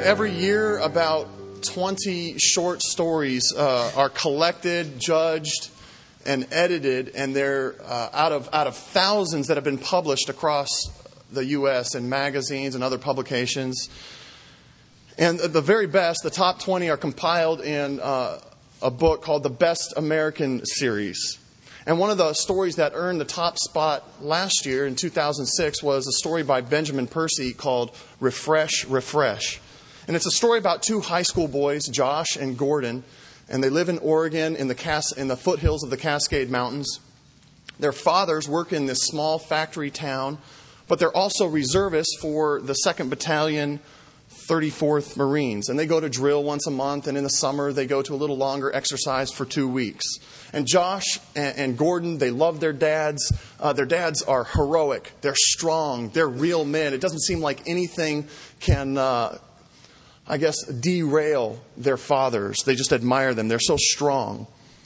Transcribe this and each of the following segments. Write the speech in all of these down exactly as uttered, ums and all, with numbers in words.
every year, about twenty short stories uh, are collected, judged, and edited, and they're uh, out of out of thousands that have been published across the U S in magazines and other publications. And the very best, the top twenty, are compiled in uh, a book called the Best American Series. And one of the stories that earned the top spot last year in two thousand six was a story by Benjamin Percy called Refresh, Refresh. And it's a story about two high school boys, Josh and Gordon, and they live in Oregon in the Cas- in the foothills of the Cascade Mountains. Their fathers work in this small factory town, but they're also reservists for the second Battalion, thirty-fourth Marines. And they go to drill once a month, and in the summer they go to a little longer exercise for two weeks. And Josh and, and Gordon, they love their dads. Uh, their dads are heroic. They're strong. They're real men. It doesn't seem like anything can... Uh, I guess, derail their fathers. They just admire them. They're so strong.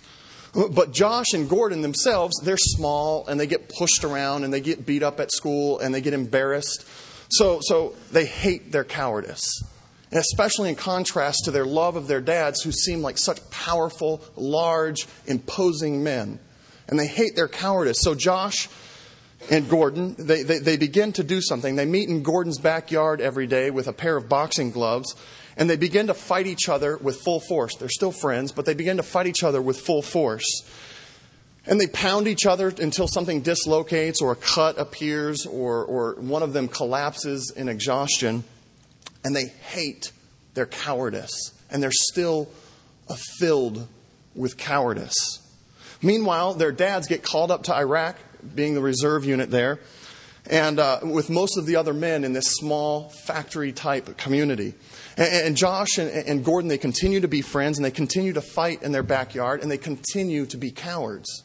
But Josh and Gordon themselves, they're small, and they get pushed around, and they get beat up at school, and they get embarrassed. So, so they hate their cowardice. And especially in contrast to their love of their dads, who seem like such powerful, large, imposing men. And they hate their cowardice. So Josh and Gordon, they, they, they begin to do something. They meet in Gordon's backyard every day with a pair of boxing gloves, and they begin to fight each other with full force. They're still friends, but they begin to fight each other with full force. And they pound each other until something dislocates or a cut appears or, or one of them collapses in exhaustion. And they hate their cowardice, and they're still filled with cowardice. Meanwhile, their dads get called up to Iraq, being the reserve unit there, and uh, with most of the other men in this small factory-type community. And, and Josh and, and Gordon, they continue to be friends, and they continue to fight in their backyard, and they continue to be cowards.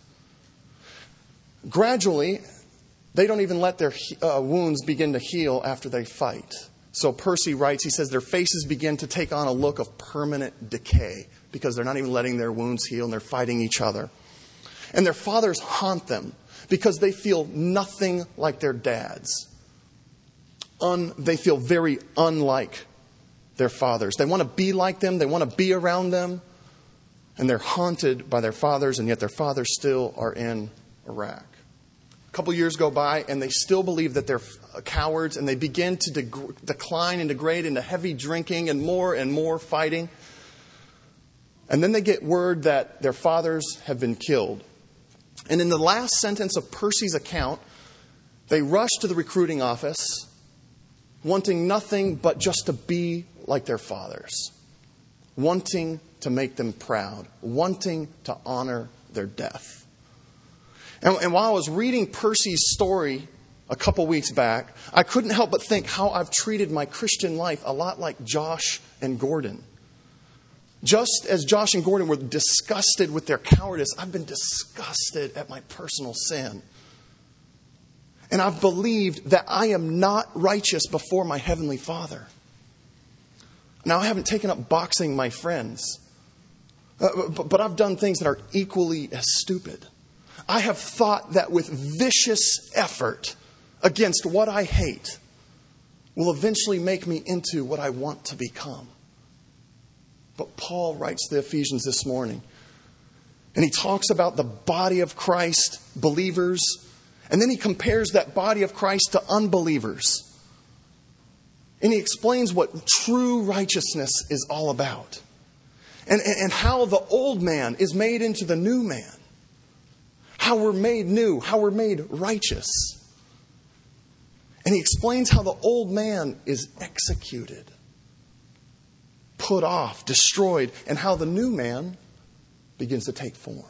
Gradually, they don't even let their uh, wounds begin to heal after they fight. So Percy writes, he says, their faces begin to take on a look of permanent decay because they're not even letting their wounds heal, and they're fighting each other. And their fathers haunt them, because they feel nothing like their dads. Un, they feel very unlike their fathers. They want to be like them. They want to be around them. And they're haunted by their fathers, and yet their fathers still are in Iraq. A couple years go by, and they still believe that they're cowards, and they begin to de- decline and degrade into heavy drinking and more and more fighting. And then they get word that their fathers have been killed. And in the last sentence of Percy's account, they rush to the recruiting office, wanting nothing but just to be like their fathers, wanting to make them proud, wanting to honor their death. And, and while I was reading Percy's story a couple weeks back, I couldn't help but think how I've treated my Christian life a lot like Josh and Gordon. Just as Josh and Gordon were disgusted with their cowardice, I've been disgusted at my personal sin. And I've believed that I am not righteous before my Heavenly Father. Now, I haven't taken up boxing my friends, uh, but, but I've done things that are equally as stupid. I have thought that with vicious effort against what I hate will eventually make me into what I want to become. But Paul writes to the Ephesians this morning, and he talks about the body of Christ, believers, and then he compares that body of Christ to unbelievers. And he explains what true righteousness is all about, and, and, and how the old man is made into the new man, how we're made new, how we're made righteous. And he explains how the old man is executed, put off, destroyed, and how the new man begins to take form.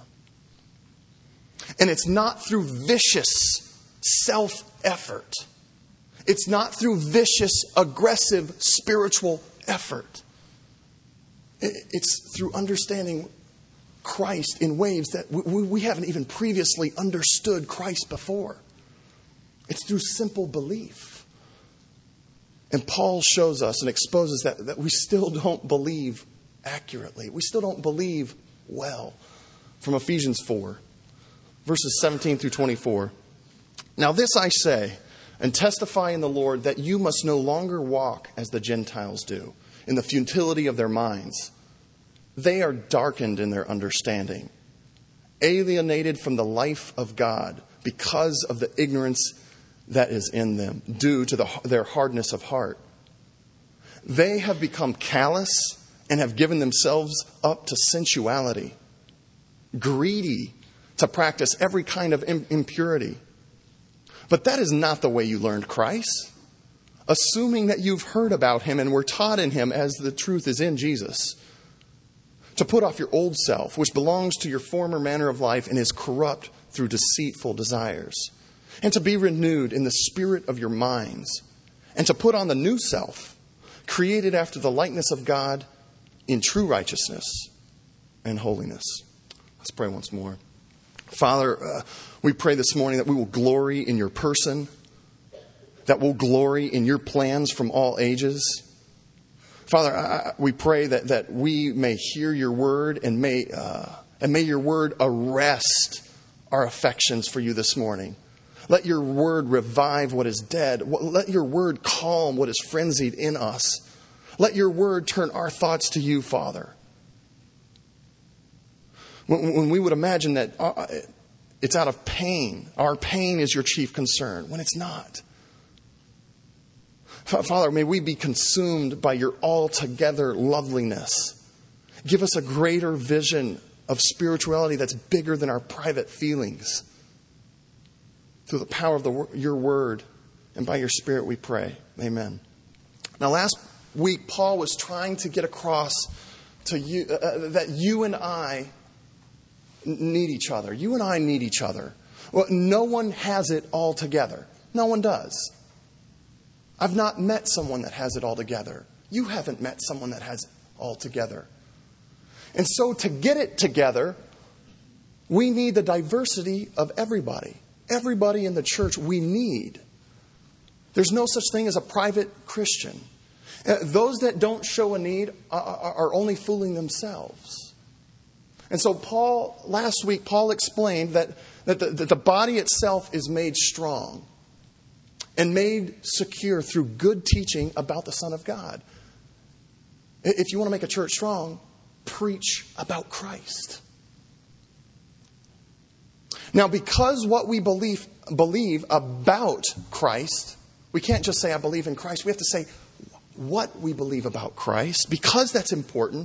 And it's not through vicious self-effort. It's not through vicious, aggressive, spiritual effort. It's through understanding Christ in ways that we haven't even previously understood Christ before. It's through simple belief. And Paul shows us and exposes that, that we still don't believe accurately. We still don't believe well. From Ephesians four, verses seventeen through twenty-four. Now this I say, and testify in the Lord, that you must no longer walk as the Gentiles do, in the futility of their minds. They are darkened in their understanding, alienated from the life of God because of the ignorance that is in them, due to the, their hardness of heart. They have become callous and have given themselves up to sensuality, greedy to practice every kind of impurity. But that is not the way you learned Christ. Assuming that you've heard about him and were taught in him as the truth is in Jesus. To put off your old self, which belongs to your former manner of life and is corrupt through deceitful desires. And to be renewed in the spirit of your minds. And to put on the new self, created after the likeness of God in true righteousness and holiness. Let's pray once more. Father, uh, we pray this morning that we will glory in your person, that we'll glory in your plans from all ages. Father, I, we pray that, that we may hear your word and may, uh, and may your word arrest our affections for you this morning. Let your word revive what is dead. Let your word calm what is frenzied in us. Let your word turn our thoughts to you, Father. When, when we would imagine that uh, it's out of pain, our pain is your chief concern, when it's not. Father, may we be consumed by your altogether loveliness. Give us a greater vision of spirituality that's bigger than our private feelings. Through the power of the, your word and by your spirit we pray. Amen. Now last week, Paul was trying to get across to you uh, that you and I need each other. You and I need each other. Well, no one has it all together. No one does. I've not met someone that has it all together. You haven't met someone that has it all together. And so to get it together, we need the diversity of everybody. Everybody in the church we need. There's no such thing as a private Christian. Uh, those that don't show a need are, are, are only fooling themselves. And so Paul, last week, Paul explained that, that, the, that the body itself is made strong and made secure through good teaching about the Son of God. If you want to make a church strong, preach about Christ. Now, because what we believe believe about Christ, we can't just say, I believe in Christ. We have to say what we believe about Christ. Because that's important,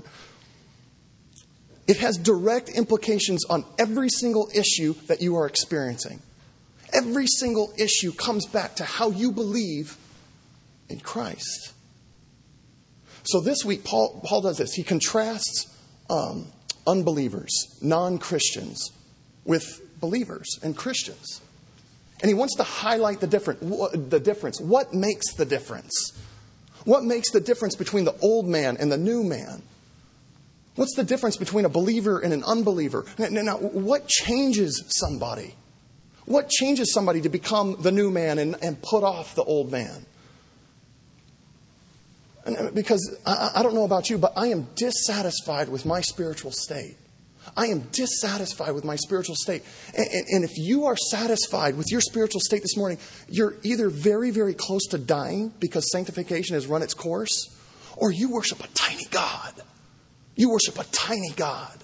it has direct implications on every single issue that you are experiencing. Every single issue comes back to how you believe in Christ. So this week, Paul, Paul does this. He contrasts um, unbelievers, non-Christians, with believers and Christians. And he wants to highlight the different, the difference. What makes the difference? What makes the difference between the old man and the new man? What's the difference between a believer and an unbeliever? Now, now what changes somebody? What changes somebody to become the new man and, and put off the old man? And because I, I don't know about you, but I am dissatisfied with my spiritual state. I am dissatisfied with my spiritual state. And, and, and if you are satisfied with your spiritual state this morning, you're either very, very close to dying because sanctification has run its course, or you worship a tiny God. You worship a tiny God.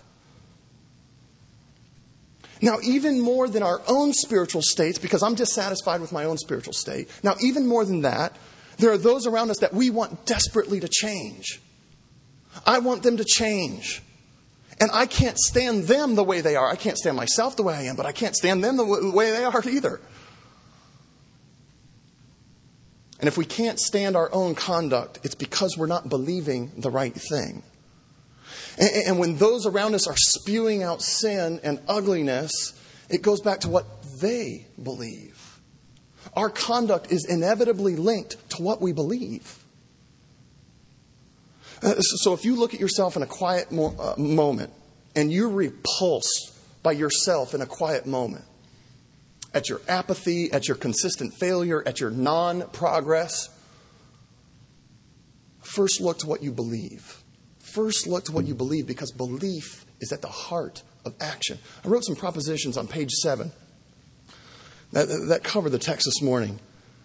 Now, even more than our own spiritual states, because I'm dissatisfied with my own spiritual state. Now, even more than that, there are those around us that we want desperately to change. I want them to change. And I can't stand them the way they are. I can't stand myself the way I am, but I can't stand them the way they are either. And if we can't stand our own conduct, it's because we're not believing the right thing. And, and when those around us are spewing out sin and ugliness, it goes back to what they believe. Our conduct is inevitably linked to what we believe. Uh, so if you look at yourself in a quiet mo- uh, moment and you're repulsed by yourself in a quiet moment, at your apathy, at your consistent failure, at your non-progress, first look to what you believe. First look to what you believe, because belief is at the heart of action. I wrote some propositions on page seven that, that cover the text this morning.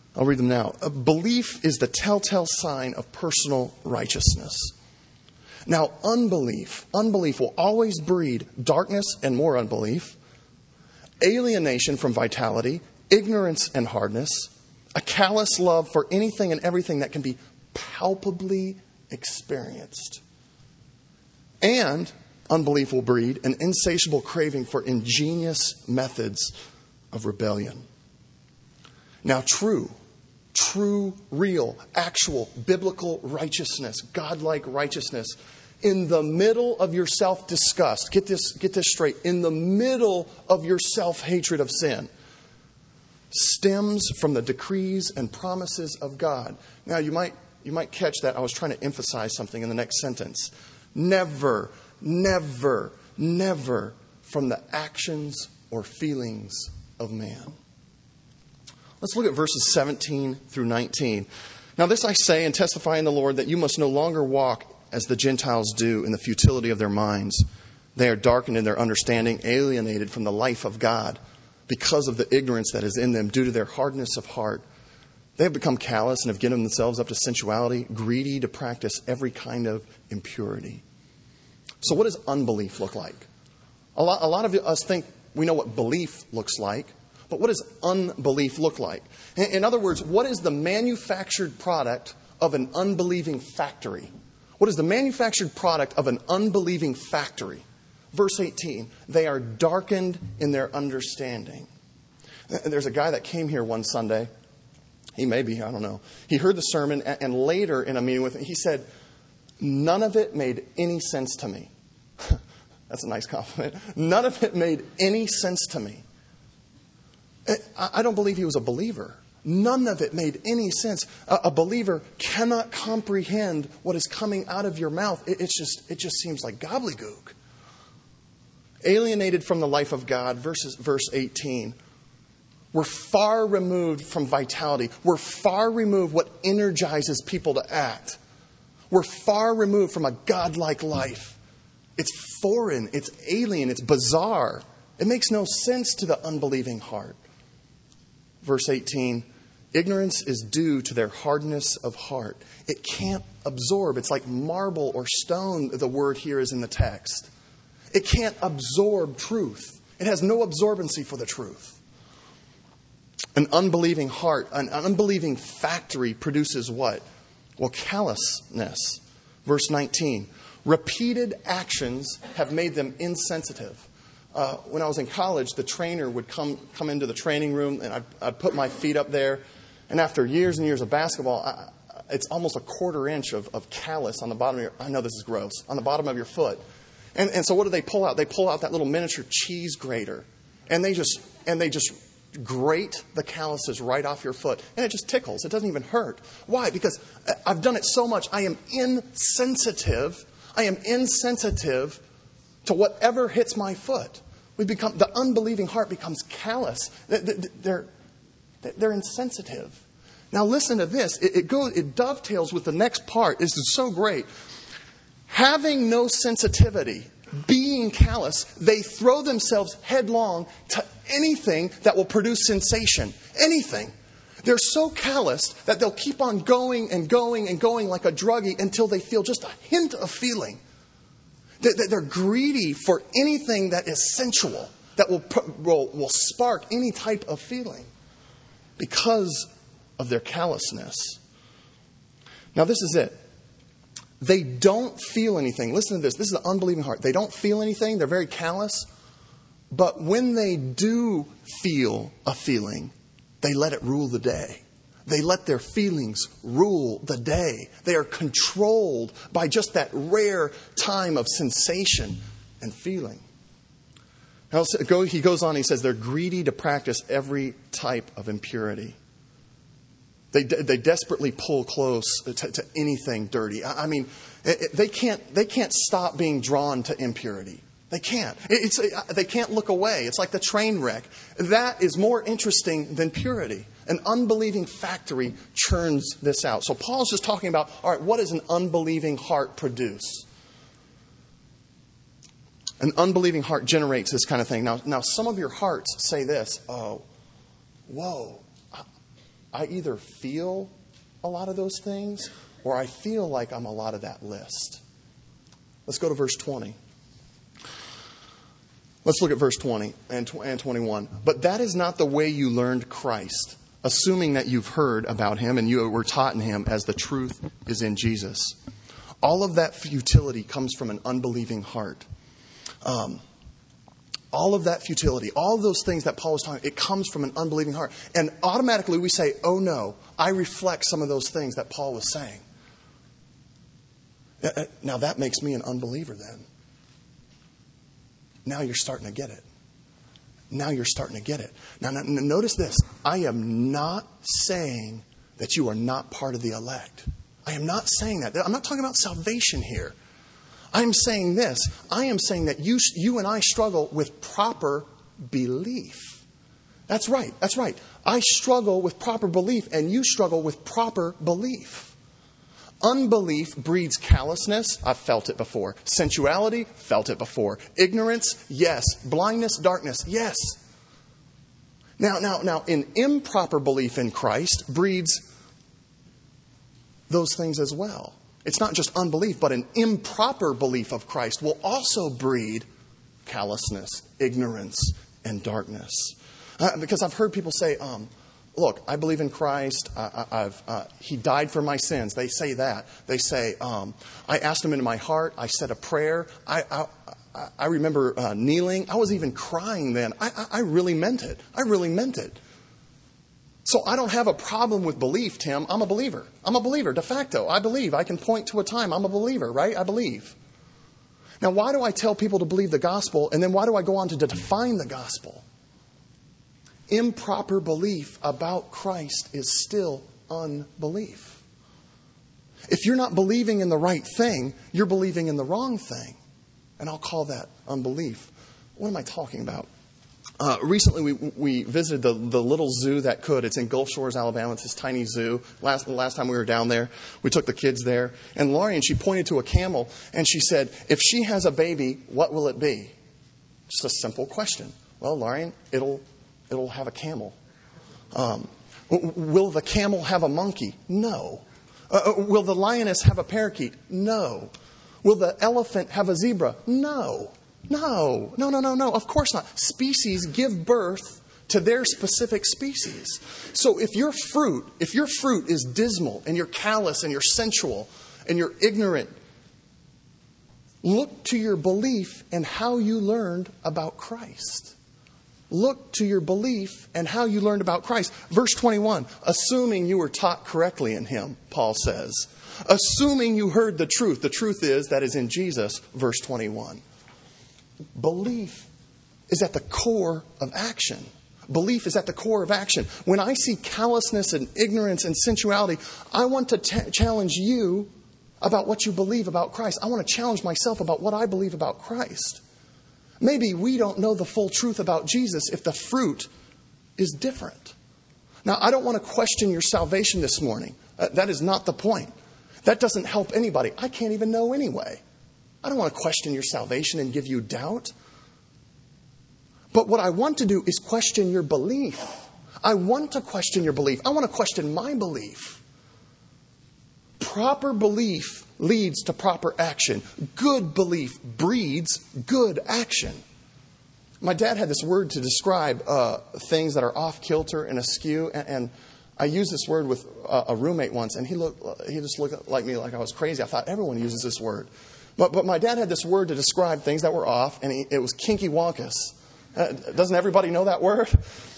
I'll read them now. A belief is the telltale sign of personal righteousness. Now, unbelief, unbelief will always breed darkness and more unbelief, alienation from vitality, ignorance and hardness, a callous love for anything and everything that can be palpably experienced. And unbelief will breed an insatiable craving for ingenious methods of rebellion. Now, true, true, real, actual, biblical righteousness, godlike righteousness, in the middle of your self-disgust, get this, get this straight, in the middle of your self-hatred of sin, stems from the decrees and promises of God. Now, you might, you might catch that I was trying to emphasize something in the next sentence. Never, never, never from the actions or feelings of man. Let's look at verses seventeen through nineteen. Now this I say and testify in the Lord, that you must no longer walk as the Gentiles do in the futility of their minds. They are darkened in their understanding, alienated from the life of God because of the ignorance that is in them due to their hardness of heart. They have become callous and have given themselves up to sensuality, greedy to practice every kind of impurity. So what does unbelief look like? A lot, a lot of us think we know what belief looks like, but what does unbelief look like? In, in other words, what is the manufactured product of an unbelieving factory? What is the manufactured product of an unbelieving factory? Verse eighteen, they are darkened in their understanding. There's a guy that came here one Sunday. He may be, I don't know. He heard the sermon, and later in a meeting with him, he said, none of it made any sense to me. That's a nice compliment. None of it made any sense to me. I don't believe he was a believer. None of it made any sense. A, a believer cannot comprehend what is coming out of your mouth. It, it's just, it just seems like gobbledygook. Alienated from the life of God, verses, verse eighteen. We're far removed from vitality. We're far removed what energizes people to act. We're far removed from a godlike life. It's foreign, it's alien, it's bizarre. It makes no sense to the unbelieving heart. Verse eighteen, ignorance is due to their hardness of heart. It can't absorb. It's like marble or stone, the word here is in the text. It can't absorb truth. It has no absorbency for the truth. An unbelieving heart, an unbelieving factory produces what? Well, callousness. Verse nineteen, repeated actions have made them insensitive. Uh, when I was in college, the trainer would come come into the training room, and I'd, I'd put my feet up there. And after years and years of basketball, I, it's almost a quarter inch of, of callus on the bottom of your, I know this is gross, on the bottom of your foot. And, and so what do they pull out? They pull out that little miniature cheese grater, and they just and they just grate the calluses right off your foot. And it just tickles. It doesn't even hurt. Why? Because I've done it so much. I am insensitive. I am insensitive to whatever hits my foot. We become, the unbelieving heart becomes callous. They're, they're insensitive. Now listen to this. It, it goes, it dovetails with the next part. This is so great. Having no sensitivity, being callous, they throw themselves headlong to anything that will produce sensation. Anything. They're so calloused that they'll keep on going and going and going like a druggie until they feel just a hint of feeling. They're greedy for anything that is sensual, that will, will, will spark any type of feeling because of their callousness. Now, this is it. They don't feel anything. Listen to this. This is the unbelieving heart. They don't feel anything. They're very callous. But when they do feel a feeling, they let it rule the day. They let their feelings rule the day. They are controlled by just that rare time of sensation and feeling. Now, he goes on, he says they're greedy to practice every type of impurity. They they desperately pull close to, to anything dirty. I mean, they can't they can't stop being drawn to impurity. They can't. It's, they can't look away. It's like the train wreck. That is more interesting than purity. An unbelieving factory churns this out. So Paul's just talking about, all right, what does an unbelieving heart produce? An unbelieving heart generates this kind of thing. Now, now some of your hearts say this, oh, whoa, I either feel a lot of those things or I feel like I'm a lot of that list. Let's go to verse twenty. Let's look at verse twenty and twenty-one. But that is not the way you learned Christ, assuming that you've heard about him and you were taught in him as the truth is in Jesus. All of that futility comes from an unbelieving heart. Um, all of that futility, all of those things that Paul was talking about, it comes from an unbelieving heart. And automatically we say, oh no, I reflect some of those things that Paul was saying. Now that makes me an unbeliever then. Now you're starting to get it. Now you're starting to get it. Now, now notice this. I am not saying that you are not part of the elect. I am not saying that. I'm not talking about salvation here. I'm saying this. I am saying that you, you and I struggle with proper belief. That's right. That's right. I struggle with proper belief and you struggle with proper belief. Unbelief breeds callousness. I've felt it before. Sensuality, felt it before. Ignorance, yes. Blindness, darkness, yes. Now, now, now, an improper belief in Christ breeds those things as well. It's not just unbelief, but an improper belief of Christ will also breed callousness, ignorance, and darkness. Uh, because I've heard people say, um, look, I believe in Christ. I, I, I've, uh, he died for my sins. They say that. They say, um, I asked him into my heart. I said a prayer. I, I, I remember uh, kneeling. I was even crying then. I, I, I really meant it. I really meant it. So I don't have a problem with belief, Tim. I'm a believer. I'm a believer de facto. I believe. I can point to a time. I'm a believer, right? I believe. Now, why do I tell people to believe the gospel? And then why do I go on to define the gospel? Improper belief about Christ is still unbelief. If you're not believing in the right thing, you're believing in the wrong thing. And I'll call that unbelief. What am I talking about? Uh, recently, we we visited the, the little zoo that could. It's in Gulf Shores, Alabama. It's this tiny zoo. Last last time we were down there, we took the kids there. And Lorian, she pointed to a camel, and she said, if she has a baby, what will it be? Just a simple question. Well, Lorian, it'll it'll have a camel. Um, will the camel have a monkey? No. Uh, will the lioness have a parakeet? No. Will the elephant have a zebra? No. No, no, no, no, no. Of course not. Species give birth to their specific species. So if your fruit, if your fruit is dismal and you're callous and you're sensual and you're ignorant, look to your belief and how you learned about Christ. Look to your belief and how you learned about Christ. Verse twenty-one, assuming you were taught correctly in him, Paul says. Assuming you heard the truth. The truth is that is in Jesus, verse twenty-one. Belief is at the core of action. Belief is at the core of action. When I see callousness and ignorance and sensuality, I want to t- challenge you about what you believe about Christ. I want to challenge myself about what I believe about Christ. Maybe we don't know the full truth about Jesus if the fruit is different. Now, I don't want to question your salvation this morning. Uh, that is not the point. That doesn't help anybody. I can't even know anyway. I don't want to question your salvation and give you doubt. But what I want to do is question your belief. I want to question your belief. I want to question my belief. Proper belief leads to proper action. Good belief breeds good action. My dad had this word to describe uh, things that are off kilter and askew. And, and I used this word with a, a roommate once, and he looked, he just looked like me like I was crazy. I thought everyone uses this word. But but my dad had this word to describe things that were off, and he, it was kinky wonkus. Uh, doesn't everybody know that word?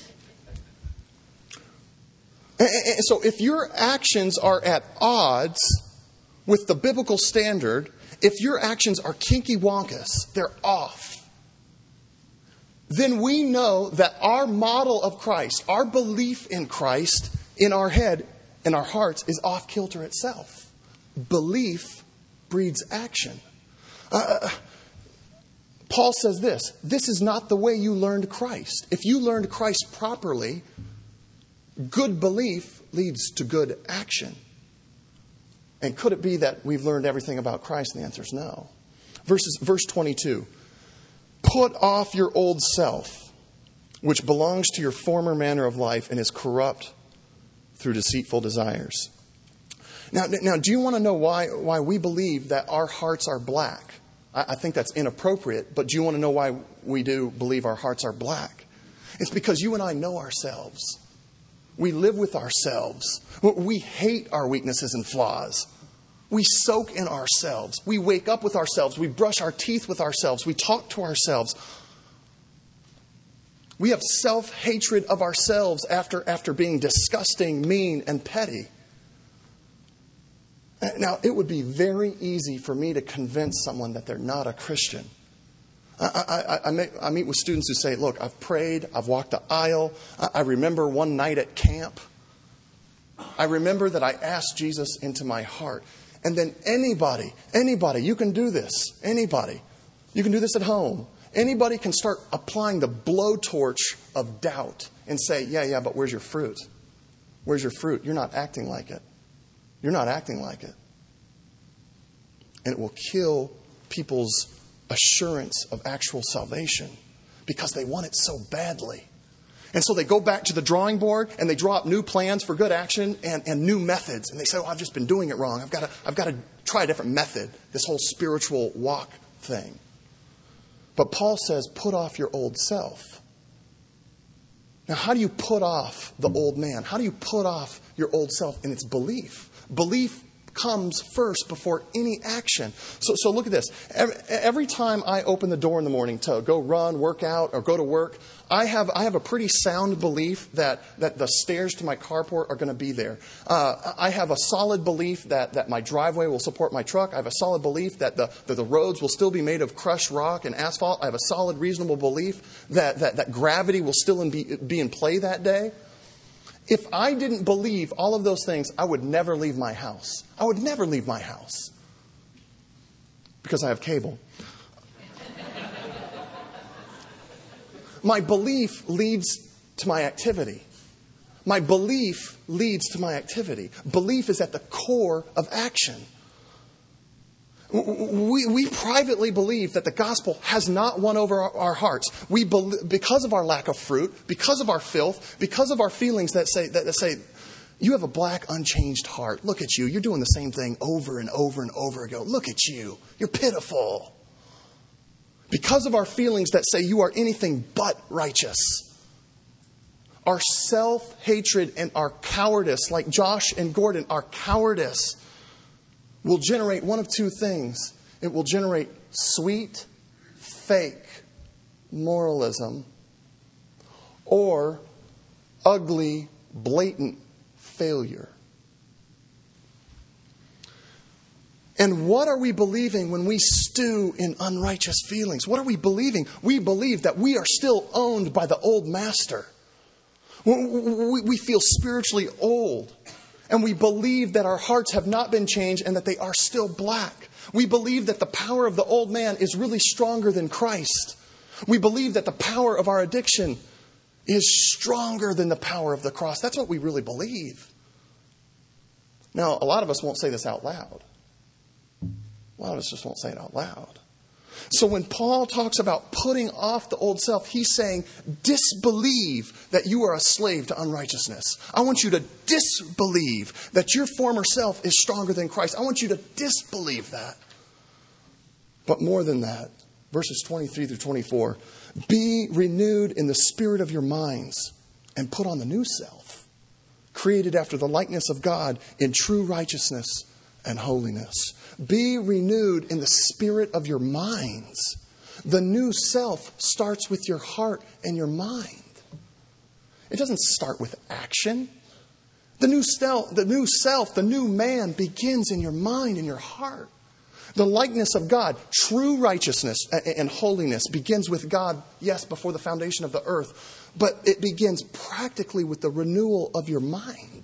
And, and so if your actions are at odds with the biblical standard, if your actions are kinky wonkus, they're off, then we know that our model of Christ, our belief in Christ in our head, in our hearts, is off kilter itself. Belief breeds action. Uh, Paul says this, this is not the way you learned Christ. If you learned Christ properly, good belief leads to good action. And could it be that we've learned everything about Christ? And the answer is no. Verses, verse twenty-two, put off your old self, which belongs to your former manner of life and is corrupt through deceitful desires. Now, now, do you want to know why, why we believe that our hearts are black? I, I think that's inappropriate, but do you want to know why we do believe our hearts are black? It's because you and I know ourselves. We live with ourselves. We hate our weaknesses and flaws. We soak in ourselves. We wake up with ourselves. We brush our teeth with ourselves. We talk to ourselves. We have self-hatred of ourselves after, after being disgusting, mean, and petty. Now, it would be very easy for me to convince someone that they're not a Christian. I, I, I, meet, I meet with students who say, look, I've prayed, I've walked the aisle. I, I remember one night at camp. I remember that I asked Jesus into my heart. And then anybody, anybody, you can do this. Anybody. You can do this at home. Anybody can start applying the blowtorch of doubt and say, yeah, yeah, but where's your fruit? Where's your fruit? You're not acting like it. You're not acting like it. And it will kill people's assurance of actual salvation because they want it so badly. And so they go back to the drawing board and they draw up new plans for good action and, and new methods. And they say, oh, I've just been doing it wrong. I've got to, I've got to try a different method, this whole spiritual walk thing. But Paul says, put off your old self. Now, how do you put off the old man? How do you put off your old self? And it's belief. Belief comes first before any action. So, so look at this. Every, every time I open the door in the morning to go run, work out, or go to work, I have I have a pretty sound belief that, that the stairs to my carport are going to be there. Uh, I have a solid belief that, that my driveway will support my truck. I have a solid belief that the, that the roads will still be made of crushed rock and asphalt. I have a solid, reasonable belief that, that, that gravity will still in be, be in play that day. If I didn't believe all of those things, I would never leave my house. I would never leave my house. Because I have cable. My belief leads to my activity. My belief leads to my activity. Belief is at the core of action. We, we privately believe that the gospel has not won over our, our hearts. We believe, because of our lack of fruit, because of our filth, because of our feelings that say, that, that say, you have a black, unchanged heart. Look at you. You're doing the same thing over and over and over again. Look at you. You're pitiful. Because of our feelings that say you are anything but righteous. Our self-hatred and our cowardice, like Josh and Gordon, our cowardice will generate one of two things. It will generate sweet, fake moralism or ugly, blatant failure. And what are we believing when we stew in unrighteous feelings? What are we believing? We believe that we are still owned by the old master. We feel spiritually old. And we believe that our hearts have not been changed and that they are still black. We believe that the power of the old man is really stronger than Christ. We believe that the power of our addiction is stronger than the power of the cross. That's what we really believe. Now, a lot of us won't say this out loud. A lot of us just won't say it out loud. So when Paul talks about putting off the old self, he's saying, disbelieve that you are a slave to unrighteousness. I want you to disbelieve that your former self is stronger than Christ. I want you to disbelieve that. But more than that, verses twenty-three through twenty-four, be renewed in the spirit of your minds and put on the new self, created after the likeness of God in true righteousness and holiness. Be renewed in the spirit of your minds. The new self starts with your heart and your mind. It doesn't start with action. The new self, the new self, the new man begins in your mind and your heart. The likeness of God, true righteousness and holiness begins with God, yes, before the foundation of the earth, but it begins practically with the renewal of your mind.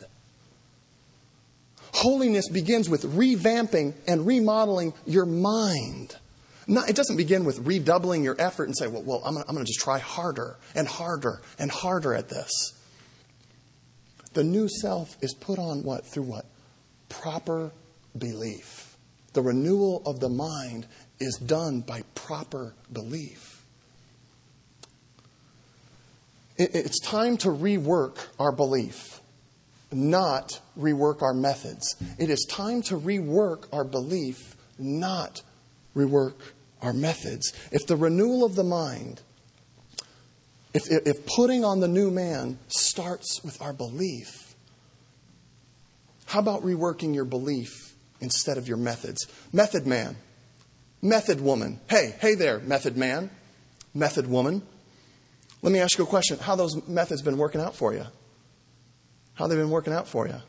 Holiness begins with revamping and remodeling your mind. Not, it doesn't begin with redoubling your effort and say, well, well I'm going to just try harder and harder and harder at this. The new self is put on what? Through what? Proper belief. The renewal of the mind is done by proper belief. It, it's time to rework our belief. not rework our methods. It is time to rework our belief, not rework our methods. If the renewal of the mind, if, if putting on the new man starts with our belief, how about reworking your belief instead of your methods? Method man, method woman. Hey, hey there, method man, method woman. Let me ask you a question. How those methods been working out for you? How they've been working out for you?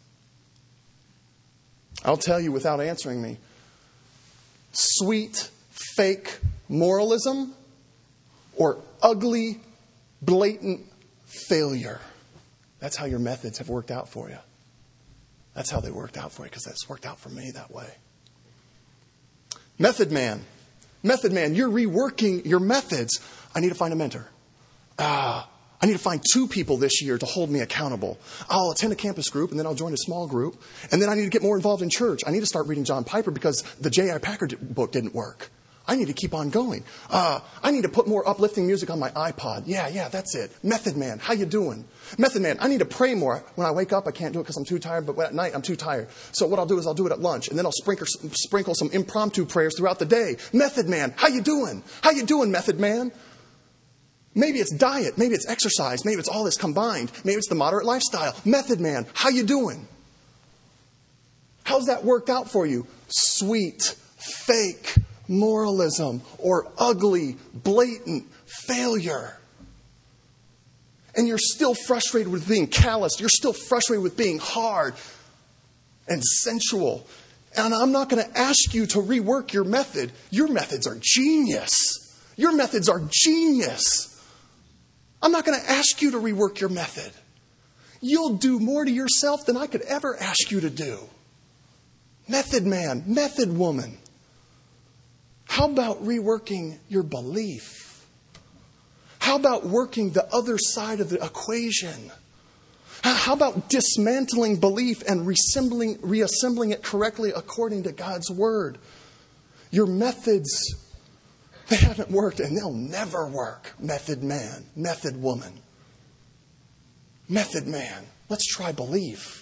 I'll tell you without answering me. Sweet, fake moralism or ugly, blatant failure. That's how your methods have worked out for you. That's how they worked out for you, because that's worked out for me that way. Method man. Method man, you're reworking your methods. I need to find a mentor. Ah, I need to find two people this year to hold me accountable. I'll attend a campus group, and then I'll join a small group. And then I need to get more involved in church. I need to start reading John Piper because the J I Packer book didn't work. I need to keep on going. Uh, I need to put more uplifting music on my iPod. Yeah, yeah, that's it. Method man, how you doing? Method man, I need to pray more. When I wake up, I can't do it because I'm too tired, but at night, I'm too tired. So what I'll do is I'll do it at lunch, and then I'll sprinkle, sprinkle some impromptu prayers throughout the day. Method man, how you doing? How you doing, method man? Maybe it's diet. Maybe it's exercise. Maybe it's all this combined. Maybe it's the moderate lifestyle. Method man, how you doing? How's that worked out for you? Sweet, fake moralism or ugly, blatant failure. And you're still frustrated with being calloused. You're still frustrated with being hard and sensual. And I'm not going to ask you to rework your method. Your methods are genius. Your methods are genius. I'm not going to ask you to rework your method. You'll do more to yourself than I could ever ask you to do. Method man, method woman. How about reworking your belief? How about working the other side of the equation? How about dismantling belief and reassembling, reassembling it correctly according to God's word? Your methods, they haven't worked and they'll never work. Method man, method woman. Method man, let's try belief.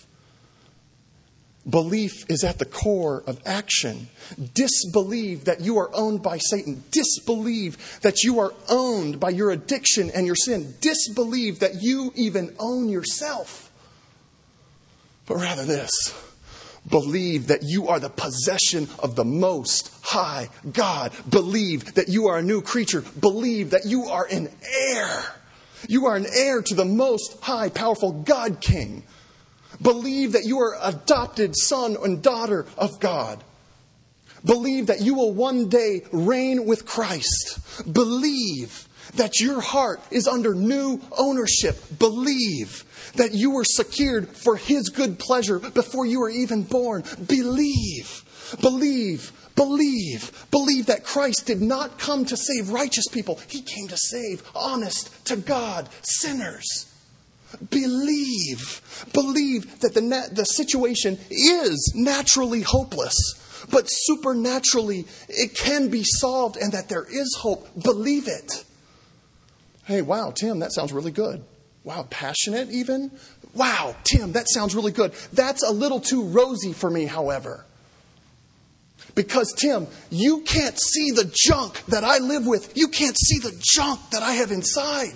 Belief is at the core of action. Disbelieve that you are owned by Satan. Disbelieve that you are owned by your addiction and your sin. Disbelieve that you even own yourself. But rather this, believe that you are the possession of the Most High God. Believe that you are a new creature. Believe that you are an heir. You are an heir to the Most High, powerful God King. Believe that you are adopted son and daughter of God. Believe that you will one day reign with Christ. Believe that your heart is under new ownership. Believe that you were secured for His good pleasure before you were even born. Believe, believe, believe, believe that Christ did not come to save righteous people. He came to save honest to God sinners. Believe, believe that the nat- the situation is naturally hopeless, but supernaturally it can be solved and that there is hope. Believe it. Hey, wow, Tim, that sounds really good. Wow, passionate even? Wow, Tim, that sounds really good. That's a little too rosy for me, however. Because, Tim, you can't see the junk that I live with. You can't see the junk that I have inside.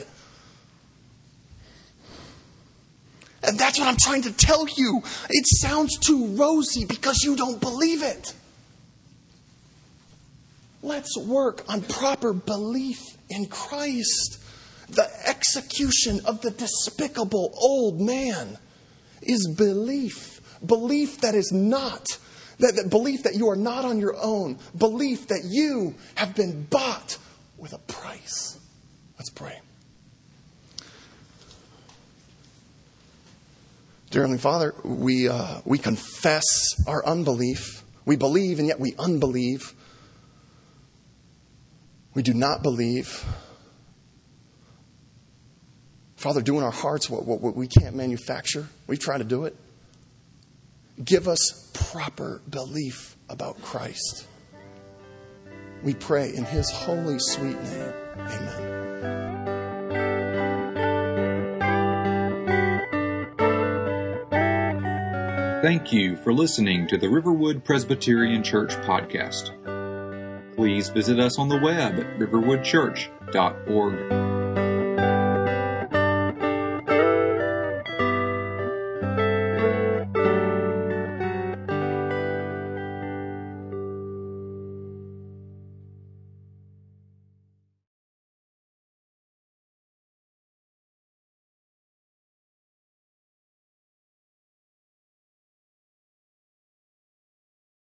And that's what I'm trying to tell you. It sounds too rosy because you don't believe it. Let's work on proper belief in Christ. The execution of the despicable old man is belief. Belief that is not, that, that belief that you are not on your own. Belief that you have been bought with a price. Let's pray. Dear Heavenly Father, we uh, we confess our unbelief. We believe and yet we unbelieve. We do not believe. Father, do in our hearts what, what, what we can't manufacture. We try to do it. Give us proper belief about Christ. We pray in His holy, sweet name. Amen. Thank you for listening to the Riverwood Presbyterian Church podcast. Please visit us on the web at riverwood church dot org.